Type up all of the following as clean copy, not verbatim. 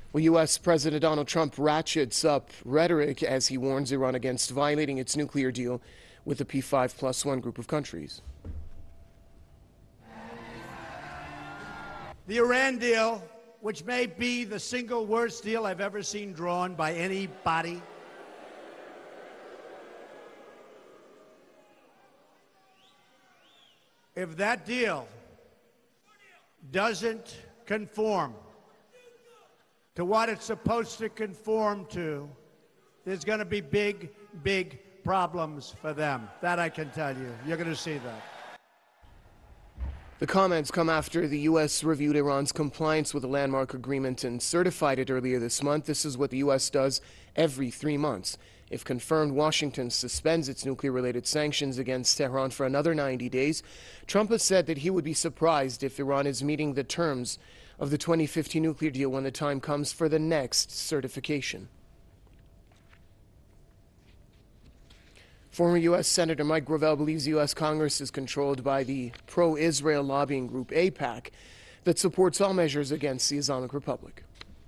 Well, U.S. President Donald Trump ratchets up rhetoric as he warns Iran against violating its nuclear deal with the P5+1 group of countries. The Iran deal, which may be the single worst deal I've ever seen drawn by anybody, if that deal doesn't conform to what it's supposed to conform to, there's going to be big, big problems for them. That I can tell you. You're going to see that. The comments come after the U.S. reviewed Iran's compliance with the landmark agreement and certified it earlier this month. This is what the U.S. does every 3 months. If confirmed, Washington suspends its nuclear-related sanctions against Tehran for another 90 days. Trump has said that he would be surprised if Iran is meeting the terms of the 2015 nuclear deal when the time comes for the next certification. Former U.S. Senator Mike Gravel believes U.S. Congress is controlled by the pro-Israel lobbying group AIPAC that supports all measures against the Islamic Republic.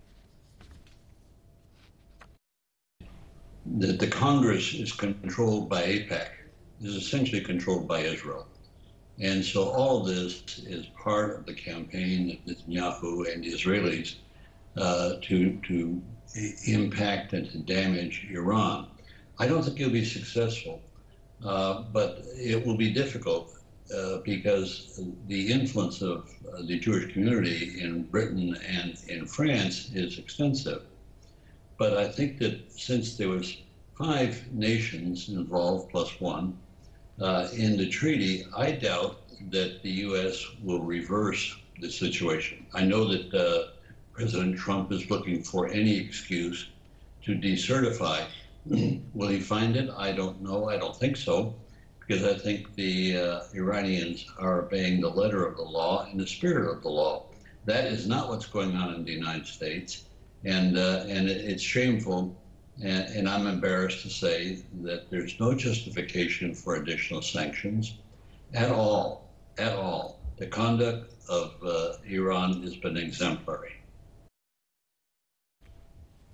The Congress is controlled by AIPAC, is essentially controlled by Israel. And so all this is part of the campaign of Netanyahu and the Israelis to impact and to damage Iran. I don't think it'll be successful, but it will be difficult because the influence of the Jewish community in Britain and in France is extensive. But I think that since there was 5 nations involved plus 1 in the treaty, I doubt that the U.S. will reverse the situation. I know that President Trump is looking for any excuse to decertify. Will he find it? I don't know. I don't think so, because I think the Iranians are obeying the letter of the law and the spirit of the law. That is not what's going on in the United States, and it's shameful, and I'm embarrassed to say that there's no justification for additional sanctions at all, at all. The conduct of Iran has been exemplary.